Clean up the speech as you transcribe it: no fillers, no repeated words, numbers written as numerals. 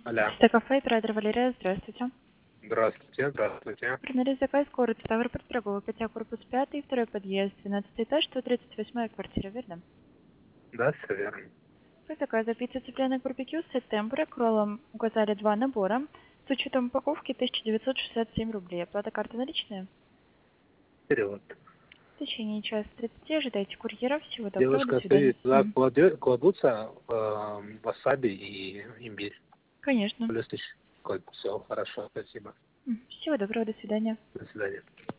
Алло. Кафе, оператор Валерия, здравствуйте. Здравствуйте, здравствуйте. Принять заказ, город Ставрополь, торговый котел, корпус 5, второй подъезд, 12 этаж, 138 квартира, верно? Да, все верно. По заказу пицца цыпленок барбекю, сет темпура, кроллом указали 2 набора. С учетом упаковки 1967 рублей. Оплата карты наличная? Перевод. В течение часа 30 ожидайте курьера. Всего доброго, до Девушка, свидания. скажите, туда кладутся васаби и имбирь? Конечно. Плюс тысяч. Все, хорошо, спасибо. Всего доброго, до свидания. До свидания.